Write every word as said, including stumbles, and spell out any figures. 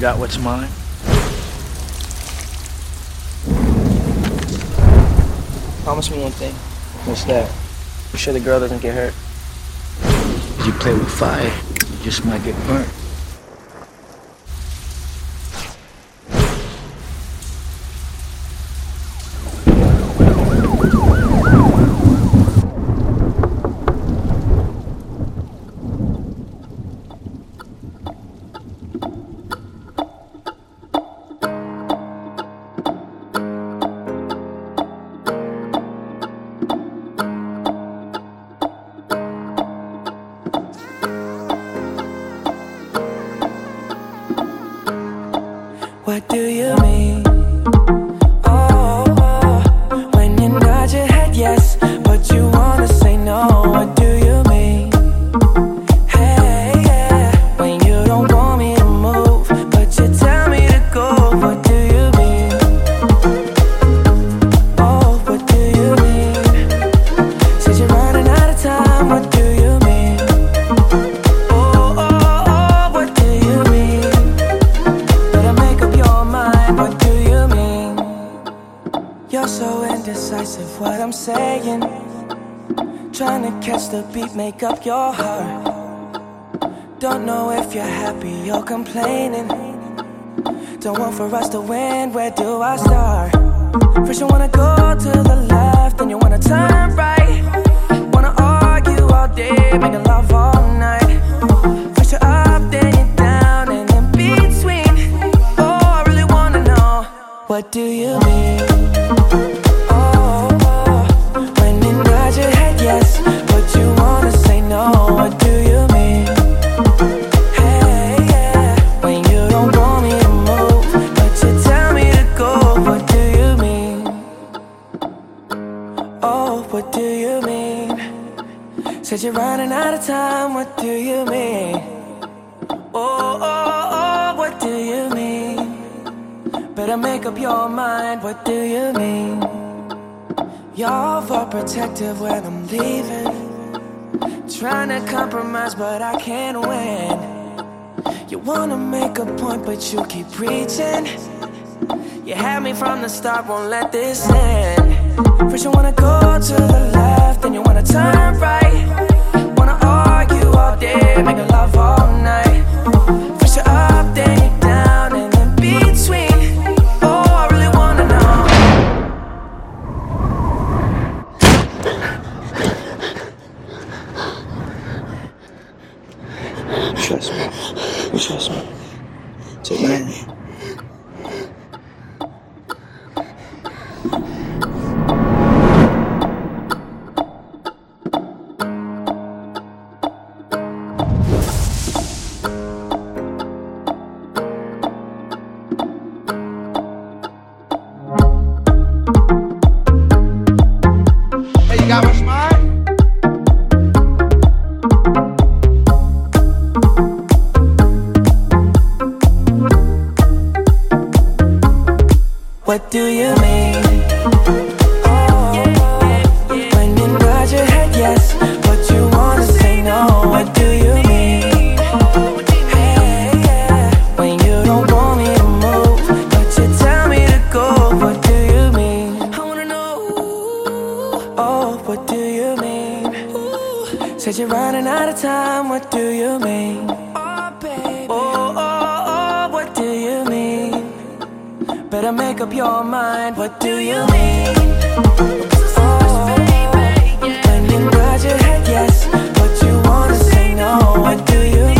got what's mine? Promise me one thing. What's that? Be sure the girl doesn't get hurt. If you play with fire, you just might get burnt. What do you mean? Oh, oh, when you nod your head yes, but you wanna say no. What do you mean? Hey, yeah, when you don't want me to move, but you tell me to go. What do you mean? Oh, what do you mean? Said you're running out of time. What do you mean? Oh, oh, oh, what do you mean? Better make up your mind. What do you mean? You're so indecisive, what I'm saying. Trying to catch the beat, make up your heart. Don't know if you're happy or complaining. Don't want for us to win, where do I start? First you wanna go to the left, then you wanna turn right. Wanna argue all day, making love all night. First you're up, then you're down, and in between. Oh, I really wanna know, what do you mean? Oh, oh, when you nod your head yes, but you wanna say no. What do you mean? Hey, yeah, when you don't want me to move, but you tell me to go. What do you mean? Oh, what do you mean? Said you're running out of time. What do you mean? Oh, oh, oh, what do you mean? Better make up your mind. What do you mean? You're overprotective when I'm leaving. Trying to compromise, but I can't win. You wanna make a point, but you keep preaching. You had me from the start, won't let this end. First you wanna go to the left, then you wanna turn right. Wanna argue all day, making love all night. First you're up, then you're down, and in between. Oh, I really wanna know. Trust me. Trust me. Take my hand. Hey, you got what's mine? What do you mean? Oh, when you nod your head yes, but you wanna say no. What do you mean? Hey, yeah, when you don't want me to move, but you tell me to go. What do you mean? I wanna know. Oh, what do you mean? Said you're running out of time. What do you mean? Oh, baby. Oh, oh, oh, what do you mean? Better make up your mind. What do you mean? Oh, when you nod your head yes, but you wanna say no. What do you mean?